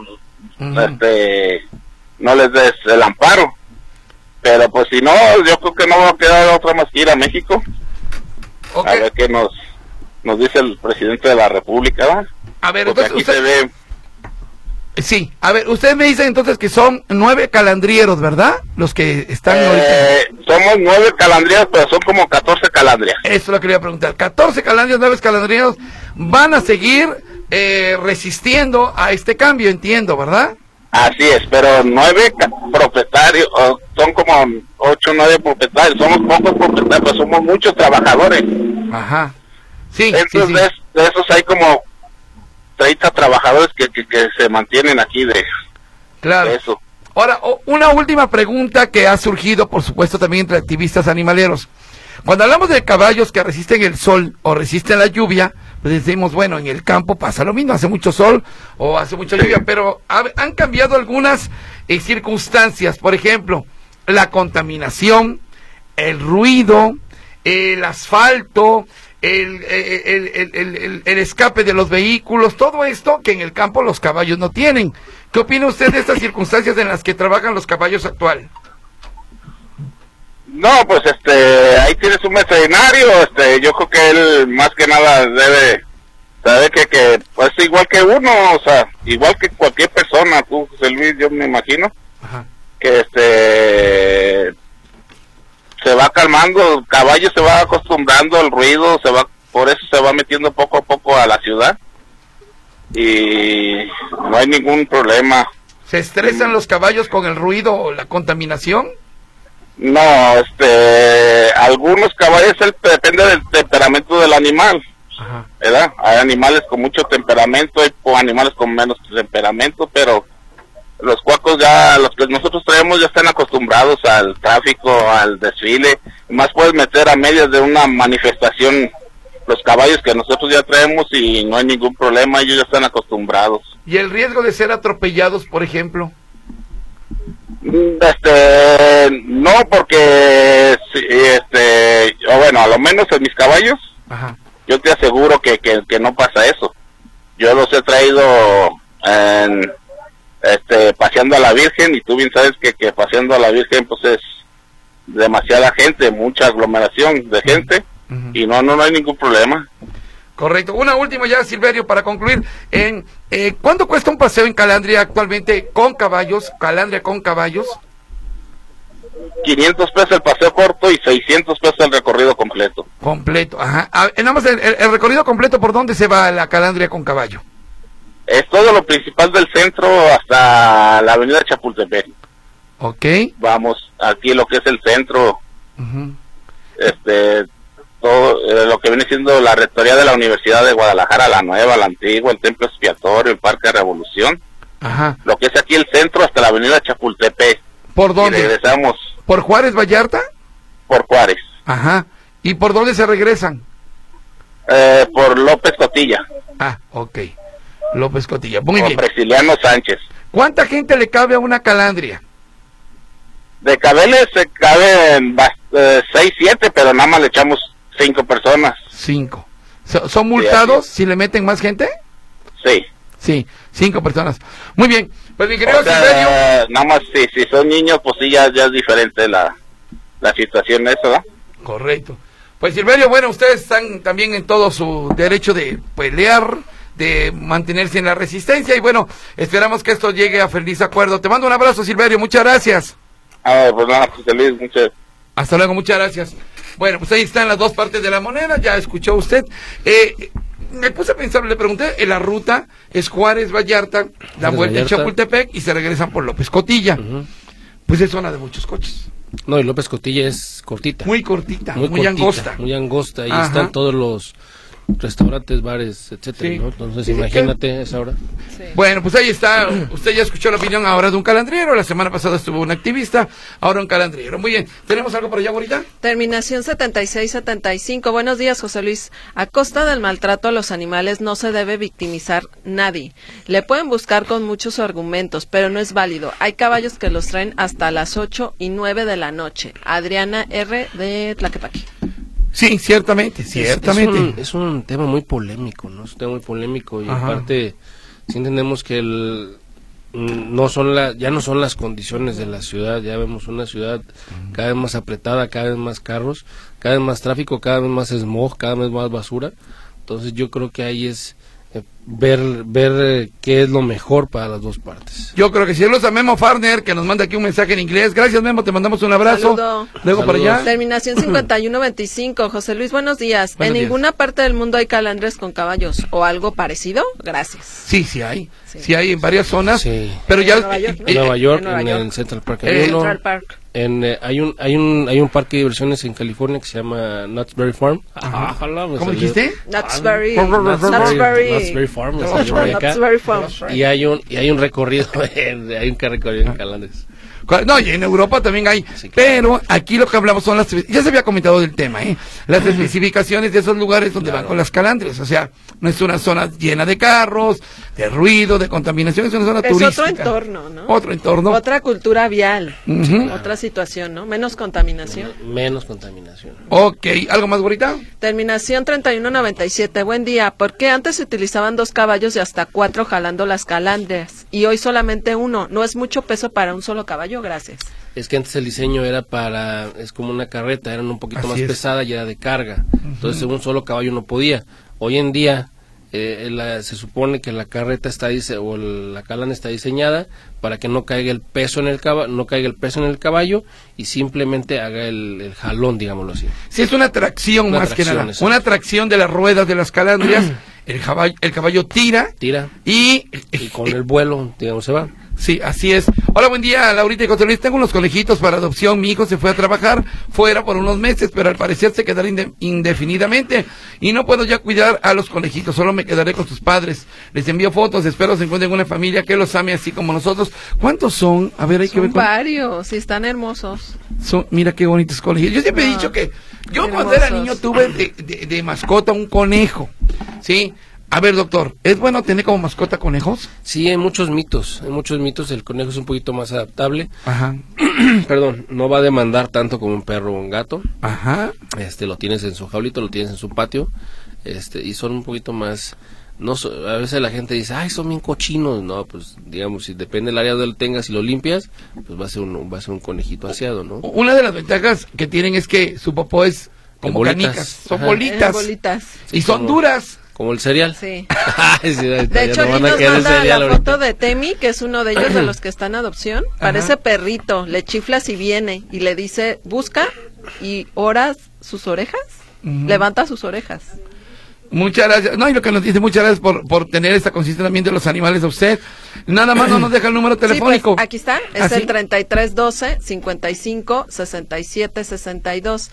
no les des el amparo. Pero pues si no, yo creo que no va a quedar otra más que ir a México. Okay. A ver qué nos dice el presidente de la República, ¿verdad? A ver, porque entonces aquí se ve... Sí, a ver, ustedes me dicen entonces que son 9 calandrieros, ¿verdad? Los que están ahorita. Somos 9 calandrieros, pero son como 14 calandrias. Eso es lo que le iba a preguntar. 14 calandrias, 9 calandrieros van a seguir resistiendo a este cambio, entiendo, ¿verdad? Así es, pero 9 propietarios, son como 8 o 9 propietarios, somos pocos propietarios, pero somos muchos trabajadores. Ajá. Sí, entonces sí. De esos hay como 30 trabajadores que se mantienen aquí de eso. Ahora, una última pregunta que ha surgido, por supuesto, también entre activistas animaleros. Cuando hablamos de caballos que resisten el sol o resisten la lluvia, pues decimos, bueno, en el campo pasa lo mismo, hace mucho sol o hace mucha lluvia, pero han cambiado algunas circunstancias, por ejemplo, la contaminación, el ruido, el asfalto, el escape de los vehículos, todo esto que en el campo los caballos no tienen. ¿Qué opina usted de estas circunstancias en las que trabajan los caballos actual? No, pues ahí tienes un veterinario, yo creo que él más que nada debe saber que pues igual que uno, o sea, igual que cualquier persona, tú, José Luis, yo me imagino, ajá, que se va calmando, el caballo se va acostumbrando al ruido, por eso se va metiendo poco a poco a la ciudad y no hay ningún problema. ¿Se estresan los caballos con el ruido o la contaminación? No, algunos caballos depende del temperamento del animal, ajá, ¿verdad? Hay animales con mucho temperamento, hay animales con menos temperamento, pero los cuacos ya, los que nosotros traemos ya están acostumbrados al tráfico, al desfile, más puedes meter a medias de una manifestación los caballos que nosotros ya traemos y no hay ningún problema, ellos ya están acostumbrados. ¿Y el riesgo de ser atropellados, por ejemplo? No, porque bueno, a lo menos en mis caballos, ajá, yo te aseguro que no pasa eso. Yo los he traído paseando a la Virgen, y tú bien sabes que paseando a la Virgen pues es demasiada gente, mucha aglomeración de gente, uh-huh, y no hay ningún problema. Correcto. Una última ya, Silverio, para concluir. ¿Cuánto cuesta un paseo en Calandria actualmente con caballos? Calandria con caballos. 500 pesos el paseo corto y 600 pesos el recorrido completo. Completo, ajá. Nada más el recorrido completo, ¿por dónde se va la Calandria con caballo? Es todo lo principal del centro hasta la avenida Chapultepec. Ok. Vamos, aquí lo que es el centro, uh-huh, todo lo que viene siendo la rectoría de la Universidad de Guadalajara, la nueva, la antigua, el templo expiatorio, el Parque de Revolución, ajá, lo que es aquí el centro hasta la avenida Chapultepec. ¿Por dónde? Y regresamos. ¿Por Juárez Vallarta? Por Juárez. Ajá. ¿Y por dónde se regresan? Por López Cotilla. Ah, ok. López Cotilla, muy bien. Por Prisciliano Sánchez. ¿Cuánta gente le cabe a una Calandria? De cabeles se caben 6, 7, pero nada más le echamos 5 personas. 5. ¿Son multados si le meten más gente? Sí. Sí, 5 personas. Muy bien. Pues mi querido Silverio. Nada más si son niños, pues sí, ya es diferente la situación esa, ¿verdad? Correcto. Pues Silverio, bueno, ustedes están también en todo su derecho de pelear, de mantenerse en la resistencia, y bueno, esperamos que esto llegue a feliz acuerdo. Te mando un abrazo, Silverio, muchas gracias. Pues nada, José Luis, muchas. Hasta luego, muchas gracias. Bueno, pues ahí están las dos partes de la moneda, ya escuchó usted. me puse a pensar, le pregunté, en la ruta es Juárez, Vallarta, dan vuelta en Chapultepec y se regresan por López Cotilla. Pues es zona de muchos coches. No, y López Cotilla es cortita. Muy cortita, muy angosta. Muy angosta, ahí están todos los restaurantes, bares, etcétera, ¿no? Entonces imagínate esa hora. Sí. Bueno, pues ahí está, usted ya escuchó la opinión ahora de un calandriero, la semana pasada estuvo un activista, ahora un calandriero. Muy bien, ¿tenemos algo por allá, ahorita? Terminación 7675. Buenos días, José Luis. A costa del maltrato a los animales no se debe victimizar nadie. Le pueden buscar con muchos argumentos, pero no es válido. Hay caballos que los traen hasta las 8 y 9 de la noche. Adriana R. de Tlaquepaque. Sí, ciertamente. Es un tema muy polémico, ¿no? Es un tema muy polémico y aparte, si entendemos que ya no son las condiciones de la ciudad, ya vemos una ciudad cada vez más apretada, cada vez más carros, cada vez más tráfico, cada vez más smog, cada vez más basura. Entonces yo creo que ahí es ver qué es lo mejor para las dos partes. Yo creo que sí. Saludos a Memo Farner, que nos manda aquí un mensaje en inglés. Gracias, Memo, te mandamos un abrazo. Saludo. Luego para allá. Terminación 5125. José Luis, buenos días. Buenos ¿En días. ninguna parte del mundo hay calandres con caballos o algo parecido? Gracias. Sí, sí hay. Sí hay en varias zonas. Sí. Pero ya... Nueva York, ¿no? Nueva York, Nueva en York. el Central Park. Central Park. Hay un parque de diversiones en California que se llama Knott's Berry Farm. ¿Cómo dijiste? Knott's Berry Farm. Knott's Berry Farm. Y hay un recorrido, hay un recorrido en Calandres. No, y en Europa también hay, Sí, claro. pero aquí lo que hablamos son ya se había comentado del tema, las especificaciones de esos lugares donde van con las calandrias, o sea, no es una zona llena de carros, de ruido, de contaminación, es una zona turística. Es otro entorno, ¿no? Otro entorno. Otra cultura vial, Ujú. otra situación, ¿no? Menos contaminación. Menos contaminación. Ok, ¿algo más, bonita? Terminación 3197. Buen día. ¿Por qué antes se utilizaban 2 caballos y hasta 4 jalando las calandrias? Y hoy solamente 1. ¿No es mucho peso para un solo caballo? Gracias. Es que antes el diseño es como una carreta, eran un poquito Así más es. pesada y era de carga. Entonces un solo caballo no podía. Hoy en día se supone que la carreta la calandria está diseñada para que no caiga el peso en el caballo, y simplemente haga el jalón, digámoslo así. Sí, es una atracción Una más que atracción, nada, exacto. una atracción de las ruedas de las calandrias, el caballo tira y con el vuelo, digamos, se va. Sí, así es. Hola, buen día, Laurita y José Luis. Tengo unos conejitos para adopción. Mi hijo se fue a trabajar fuera por unos meses, pero al parecer se quedará indefinidamente. Y no puedo ya cuidar a los conejitos, solo me quedaré con sus padres. Les envío fotos, espero se encuentren una familia que los ame así como nosotros. ¿Cuántos son? A ver, hay que ver. Son varios, sí, están hermosos. Mira qué bonitos conejitos. Yo siempre he dicho que yo cuando era niño tuve de mascota un conejo. ¿Sí? A ver, doctor, ¿es bueno tener como mascota conejos? Sí, hay muchos mitos, el conejo es un poquito más adaptable. Ajá. Perdón, no va a demandar tanto como un perro o un gato. Ajá. Lo tienes en su jaulito, lo tienes en su patio, y son un poquito más, a veces la gente dice, ay, son bien cochinos. No, pues digamos, si depende del área donde lo tengas y lo limpias, pues va a ser un conejito aseado, ¿no? Una de las ventajas que tienen es que su popó es como bolitas. canicas, son Ajá. bolitas. Sí, Y son como- duras. Como el cereal. Sí. Ay, sí, ahorita De ya hecho, no aquí van a nos querer manda cereal la ahorita. foto de Temi, que es uno de ellos de los que está en adopción. Parece perrito, le chifla si viene y le dice, busca y oras sus orejas, levanta sus orejas. Muchas gracias. No, y lo que nos dice, muchas gracias por tener esta consistencia también de los animales de usted. Nada más no nos deja el número telefónico. Sí, pues, aquí está, es ¿Ah, sí? el 3312 55 67 62.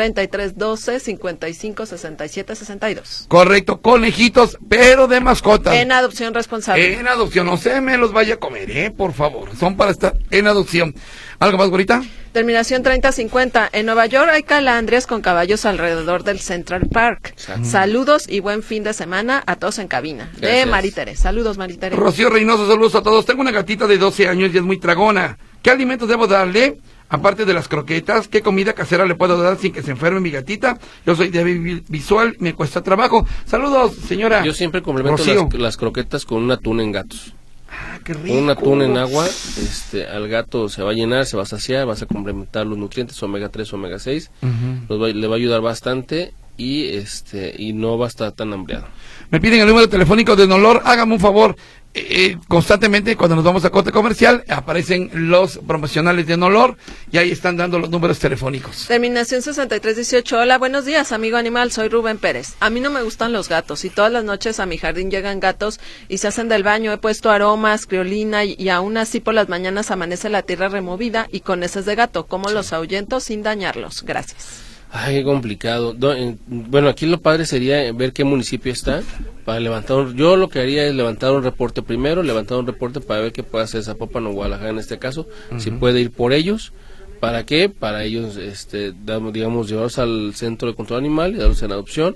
3312 55 67 62. Correcto, conejitos, pero de mascotas. En adopción responsable. En adopción, no se me los vaya a comer, por favor. Son para estar en adopción. ¿Algo más, bonita? Terminación 3050. En Nueva York hay calandrias con caballos alrededor del Central Park. Saludos y buen fin de semana a todos en cabina. De Gracias. Maritere. Saludos, Maritere. Rocío Reynoso, saludos a todos. Tengo una gatita de 12 años y es muy tragona. ¿Qué alimentos debo darle? Aparte de las croquetas, ¿qué comida casera le puedo dar sin que se enferme mi gatita? Yo soy débil visual, me cuesta trabajo. Saludos, señora. Yo siempre complemento Rocío. las croquetas con un atún en gatos. Ah, qué rico. Un atún en agua, al gato se va a llenar, se va a saciar, vas a complementar los nutrientes omega 3, omega 6, le va a ayudar bastante. y no va a estar tan hambreado. Me piden el número telefónico de Nolor. Hágame un favor, constantemente cuando nos vamos a corte comercial aparecen los promocionales de Nolor y ahí están dando los números telefónicos. Terminación 6318. Hola, buenos días, amigo animal, soy Rubén Pérez. A mí no me gustan los gatos y todas las noches a mi jardín llegan gatos y se hacen del baño. He puesto aromas, criolina y aún así por las mañanas amanece la tierra removida y con heces de gato. ¿Cómo los ahuyento sin dañarlos? Gracias. Ay, qué complicado. Bueno, aquí lo padre sería ver qué municipio está para levantar. Yo lo que haría es levantar un reporte primero, para ver qué puede hacer Zapopan o Guadalajara en este caso, si puede ir por ellos. ¿Para qué? Para ellos, digamos, llevarlos al centro de control animal y darlos en adopción.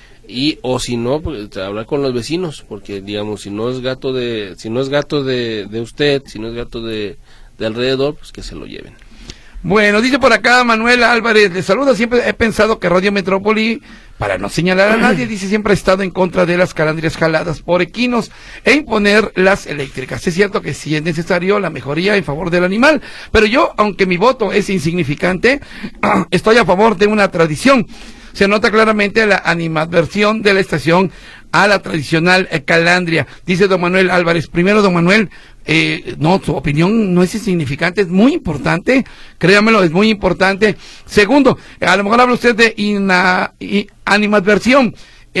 O si no, pues, hablar con los vecinos, porque digamos, si no es gato de usted, si no es gato de alrededor, pues que se lo lleven. Bueno, dice por acá Manuel Álvarez, le saluda, siempre he pensado que Radio Metrópoli, para no señalar a nadie, dice, siempre ha estado en contra de las calandrias jaladas por equinos e imponer las eléctricas. Es cierto que sí es necesario la mejoría en favor del animal, pero yo, aunque mi voto es insignificante, estoy a favor de una tradición. Se nota claramente la animadversión de la estación a la tradicional calandria, dice don Manuel Álvarez. Primero, don Manuel, no, su opinión no es insignificante, es muy importante, créamelo, es muy importante. Segundo, a lo mejor habla usted de animadversión,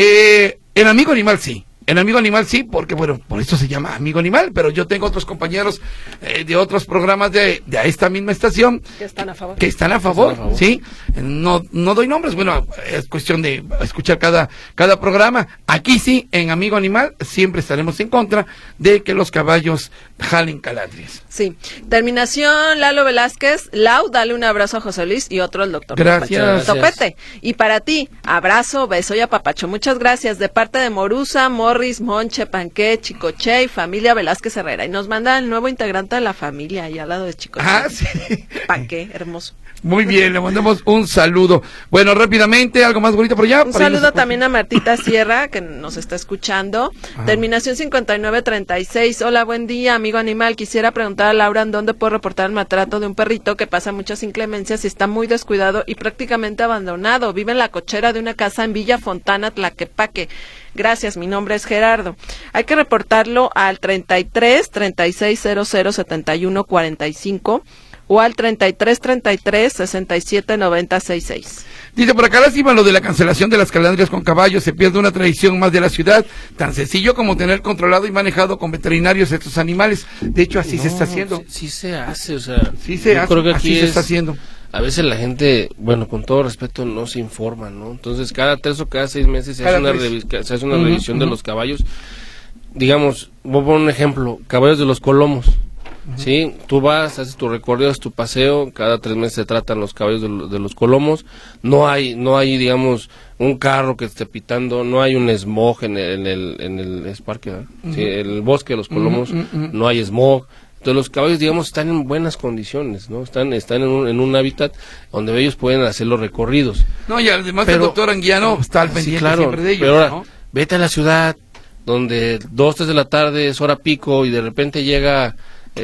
el amigo animal sí. El amigo animal sí, porque bueno, por eso se llama amigo animal, pero yo tengo otros compañeros de otros programas de esta misma estación que están a favor, ¿sí? No doy nombres, bueno, es cuestión de escuchar cada programa. Aquí sí, en amigo animal, siempre estaremos en contra de que los caballos jalen calandrias. Sí. Terminación, Lalo Velázquez. Lau, dale un abrazo a José Luis y otro al doctor Gracias. Topete. Y para ti, abrazo, beso y apapacho. Muchas gracias de parte de Morusa, Morris, Monche, Panqué, Chicoche y familia Velázquez Herrera. Y nos manda el nuevo integrante de la familia ahí al lado de Chicoche. Ah, sí. Panqué, hermoso. Muy bien, le mandamos un saludo. Bueno, rápidamente, algo más bonito por allá. Un saludo también a Martita Sierra, que nos está escuchando. Terminación 5936. Hola, buen día, amigo animal. Quisiera preguntar a Laura en dónde puedo reportar el maltrato de un perrito que pasa muchas inclemencias y está muy descuidado y prácticamente abandonado. Vive en la cochera de una casa en Villa Fontana, Tlaquepaque. Gracias, mi nombre es Gerardo. Hay que reportarlo al 33 36 00 71 45 o al 33 33 67 90 66. Dice por acá, lástima lo de la cancelación de las calandrias con caballos, se pierde una tradición más de la ciudad, tan sencillo como tener controlado y manejado con veterinarios estos animales. De hecho, así se está haciendo. Sí se hace, o sea, sí se hace, creo que aquí así se está haciendo. A veces la gente, bueno, con todo respeto, no se informa, ¿no? Entonces, cada 3 o cada 6 meses se hace una revisión de los caballos. Digamos, voy a poner un ejemplo, caballos de los Colomos. Sí, tú vas, haces tu recorrido, haces tu paseo, cada 3 meses se tratan los caballos de los Colomos, no hay, digamos, un carro que esté pitando, no hay un smog en el parque, ¿verdad? Sí, el bosque de los Colomos, no hay smog. Entonces los caballos, digamos, están en buenas condiciones, ¿no? Están en un hábitat donde ellos pueden hacer los recorridos. No, y además el doctor Anguiano está al pendiente siempre de ellos, pero ahora, ¿no? Vete a la ciudad, donde 2, 3 de la tarde es hora pico y de repente llega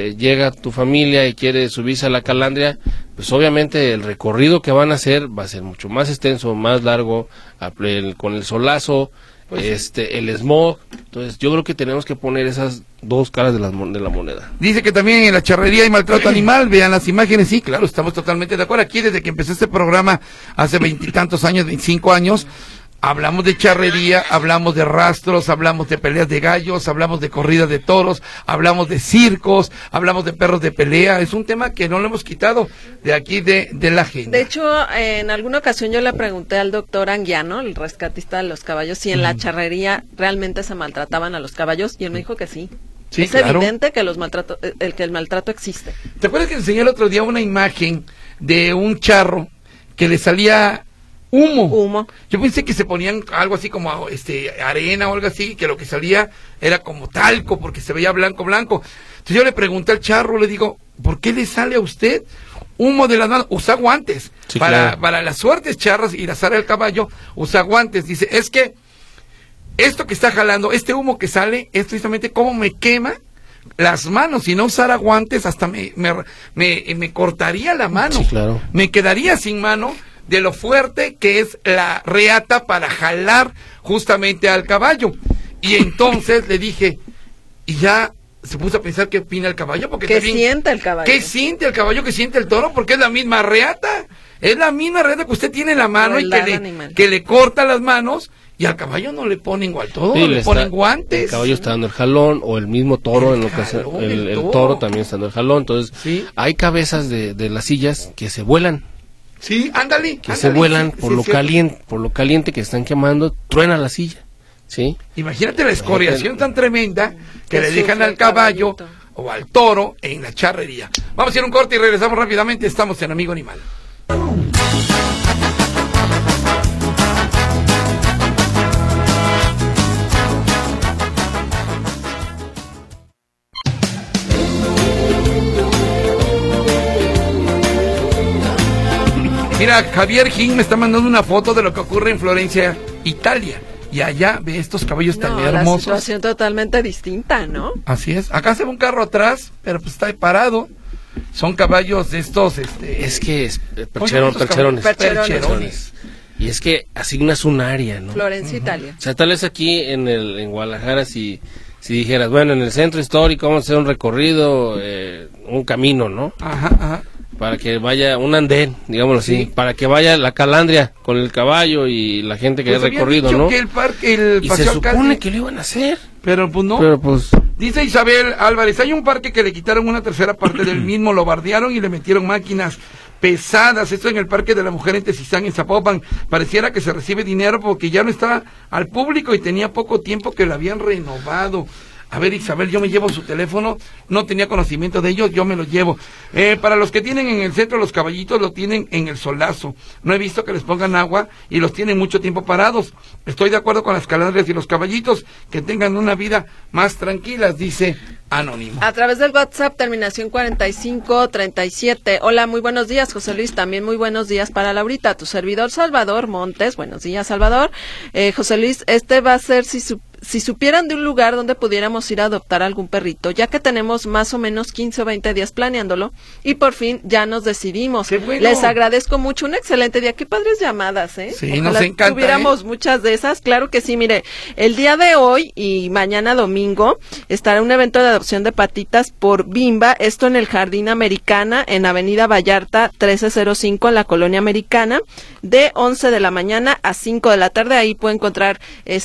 tu familia y quiere subirse a la calandria, pues obviamente el recorrido que van a hacer va a ser mucho más extenso, más largo, con el solazo, pues el smog. Entonces yo creo que tenemos que poner esas dos caras de la moneda. Dice que también en la charrería hay maltrato animal, vean las imágenes. Sí, claro, estamos totalmente de acuerdo. Aquí desde que empecé este programa hace 20 y tantos años, 25 años, hablamos de charrería, hablamos de rastros, hablamos de peleas de gallos, hablamos de corridas de toros, hablamos de circos, hablamos de perros de pelea. Es un tema que no lo hemos quitado de aquí de la agenda. De hecho, en alguna ocasión yo le pregunté al doctor Anguiano, el rescatista de los caballos, si en la charrería realmente se maltrataban a los caballos, y él me dijo que sí. Sí, es claro. Evidente que el maltrato existe. ¿Te acuerdas que enseñé el otro día una imagen de un charro que le salía humo? Yo pensé que se ponían algo así como arena o algo así, que lo que salía era como talco porque se veía blanco. Entonces yo le pregunté al charro, le digo, ¿por qué le sale a usted humo de las manos? Usa guantes. Sí, para las suertes charras y la sale al caballo, usa guantes. Dice, es que esto que está jalando, este humo que sale, es precisamente como me quema las manos. Si no usara guantes, hasta me cortaría la mano. Sí, claro. Me quedaría sin mano. de lo fuerte que es la reata para jalar justamente al caballo. Y entonces le dije, y ya se puso a pensar qué opina el caballo, porque ¿Qué siente el caballo? ¿Qué siente el caballo? ¿Qué siente el toro? Porque es la misma reata. Es la misma reata que usted tiene en la mano y que le corta las manos, y al caballo no le ponen igual todo, sí, le ponen guantes. El caballo está dando el jalón, o el mismo toro, el toro también está dando el jalón. Entonces, ¿sí? Hay cabezas de las sillas que se vuelan. Sí, ándale. Se vuelan por lo caliente que están quemando, truena la silla. ¿Sí? Imagínate la escoriación tan tremenda que le dejan al caballo o al toro en la charrería. Vamos a hacer un corte y regresamos rápidamente. Estamos en Amigo Animal. Mira, Javier Gin me está mandando una foto de lo que ocurre en Florencia, Italia. Y allá ve estos caballos tan hermosos. La situación totalmente distinta, ¿no? Así es. Acá se ve un carro atrás, pero pues está parado. Son caballos de estos, Es que es percherones. Y es que asignas un área, ¿no? Florencia, Italia. O sea, tal vez aquí en Guadalajara, si dijeras, bueno, en el centro histórico vamos a hacer un recorrido, un camino, ¿no? Ajá. Para que vaya un andén, digámoslo así, para que vaya la calandria con el caballo y la gente que haya recorrido, ¿no? Que y se supone que lo iban a hacer. Pero pues no. Dice Isabel Álvarez, hay un parque que le quitaron una tercera parte del mismo, lo bardearon y le metieron máquinas pesadas. Esto en el Parque de la Mujer en Tezistán, en Zapopan. Pareciera que se recibe dinero porque ya no está al público y tenía poco tiempo que lo habían renovado. A ver, Isabel, yo me llevo su teléfono, no tenía conocimiento de ello, yo me lo llevo. Para los que tienen en el centro los caballitos, lo tienen en el solazo. No he visto que les pongan agua y los tienen mucho tiempo parados. Estoy de acuerdo con las calandrias y los caballitos, que tengan una vida más tranquila, dice Anónimo. A través del WhatsApp, terminación 4537. Hola, muy buenos días, José Luis. También muy buenos días para Laurita. Tu servidor Salvador Montes. Buenos días, Salvador. José Luis, va a ser si supieran de un lugar donde pudiéramos ir a adoptar algún perrito, ya que tenemos más o menos 15 o 20 días planeándolo y por fin ya nos decidimos. ¡Qué bueno! Les agradezco mucho, un excelente día. Qué padres llamadas, ¿eh? Sí, ojalá nos encanta, tuviéramos muchas de esas. Claro que sí, mire, el día de hoy y mañana domingo estará un evento de adopción de patitas por Bimba, esto en el Jardín Americana, en Avenida Vallarta 1305, en la Colonia Americana, de 11 de la mañana a 5 de la tarde. Ahí puede encontrar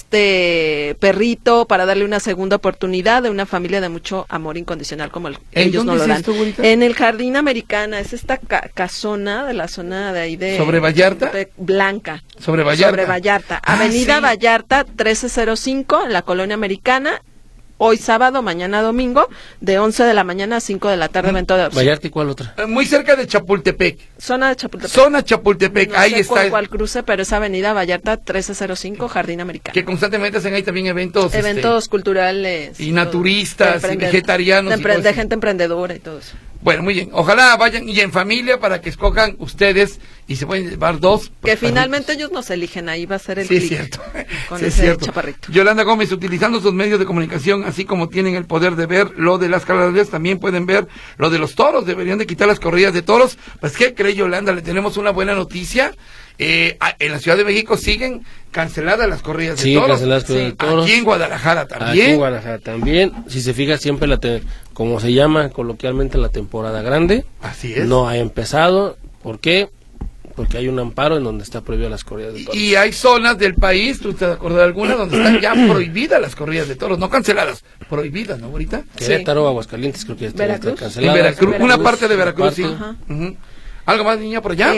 perrito para darle una segunda oportunidad de una familia de mucho amor incondicional como ellos no lo dan. En el Jardín Americana, es esta casona de la zona de ahí de... ¿Sobre Vallarta? Blanca. Sobre Vallarta. Avenida Vallarta 1305 en la Colonia Americana. Hoy sábado, mañana domingo, de 11 de la mañana a 5 de la tarde, evento de adopción. ¿Vallarta y cuál otra? Muy cerca de Chapultepec. Zona de Chapultepec. No ahí sé está. Cuál cruce, pero es Avenida Vallarta 1305, Jardín Americano. Que constantemente hacen ahí también eventos culturales. Y naturistas, y vegetarianos. De gente emprendedora y todo eso. Bueno, muy bien. Ojalá vayan y en familia para que escojan ustedes y se pueden llevar dos. Que finalmente ellos nos eligen, ahí va a ser el clic. Sí, es cierto. Con sí, ese es cierto. chaparrito. Yolanda Gómez, utilizando sus medios de comunicación, así como tienen el poder de ver lo de las calandrias, también pueden ver lo de los toros. Deberían de quitar las corridas de toros. Pues, ¿qué cree, Yolanda? Le tenemos una buena noticia. En la Ciudad de México siguen canceladas las corridas de toros. Canceladas corridas de toros. Aquí en Guadalajara también. Aquí en Guadalajara también. Si se fija, siempre como se llama coloquialmente la temporada grande. Así es. No ha empezado. ¿Por qué? Porque hay un amparo en donde está prohibida las corridas de toros. Y hay zonas del país, ¿tú te acuerdas de alguna, donde están ya prohibidas las corridas de toros? No canceladas, prohibidas, ¿no, ahorita? Querétaro, Aguascalientes, creo que está canceladas. En Veracruz, una parte de Veracruz, sí. Ajá. ¿Algo más, niña, por allá?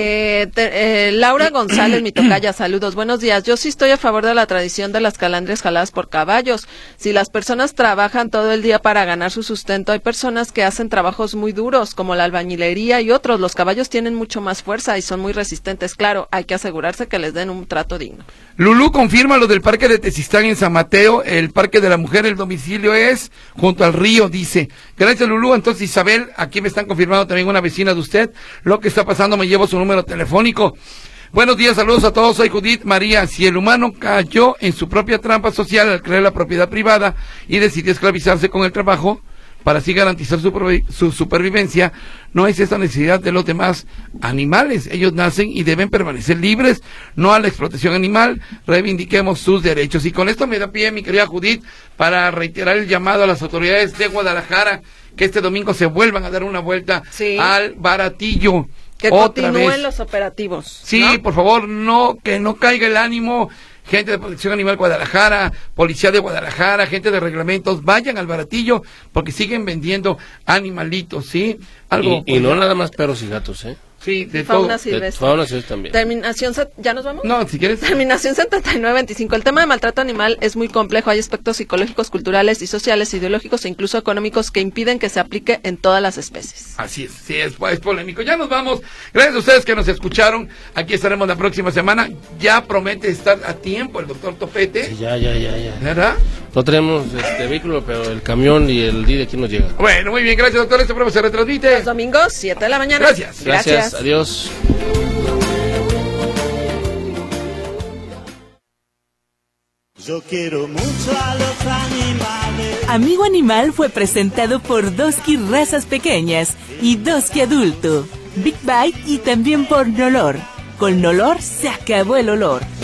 Laura González, mi tocaya, saludos, buenos días. Yo sí estoy a favor de la tradición de las calandrias jaladas por caballos. Si las personas trabajan todo el día para ganar su sustento, hay personas que hacen trabajos muy duros, como la albañilería y otros. Los caballos tienen mucho más fuerza y son muy resistentes. Claro, hay que asegurarse que les den un trato digno. Lulú confirma lo del Parque de Tezistán en San Mateo, el Parque de la Mujer, el domicilio es junto al río, dice. Gracias, Lulú. Entonces, Isabel, aquí me están confirmando también una vecina de usted lo que está pasando, me llevo su número telefónico. Buenos días, saludos a todos, soy Judith María. Si el humano cayó en su propia trampa social al crear la propiedad privada y decidió esclavizarse con el trabajo, para así garantizar su supervivencia. No es esta necesidad de los demás animales. Ellos nacen y deben permanecer libres, no a la explotación animal. Reivindiquemos sus derechos. Y con esto me da pie, mi querida Judith, para reiterar el llamado a las autoridades de Guadalajara que este domingo se vuelvan a dar una vuelta al Baratillo. Que continúen los operativos. Sí, ¿no? Por favor, que no caiga el ánimo. Gente de Protección Animal Guadalajara, Policía de Guadalajara, gente de reglamentos, vayan al Baratillo porque siguen vendiendo animalitos, ¿sí? Algo y no nada más perros y gatos, ¿eh? Sí, de fauna todo. silvestre. Fauna silvestre también. Terminación, ¿ya nos vamos? No, si quieres. Terminación 7925. El tema de maltrato animal es muy complejo. Hay aspectos psicológicos, culturales y sociales, ideológicos e incluso económicos que impiden que se aplique en todas las especies. Así es, sí, es polémico. Ya nos vamos. Gracias a ustedes que nos escucharon. Aquí estaremos la próxima semana. Ya promete estar a tiempo el doctor Topete. Sí, ya. ¿Verdad? No tenemos vehículo, pero el camión y el DID aquí nos llega. Bueno, muy bien, gracias doctor. Este programa se retransmite los domingos, 7 de la mañana. Gracias. Adiós. Yo quiero mucho a los animales. Amigo Animal fue presentado por Doski Razas Pequeñas y Doski Adulto, Big Bite y también por Nolor. Con Nolor se acabó el olor.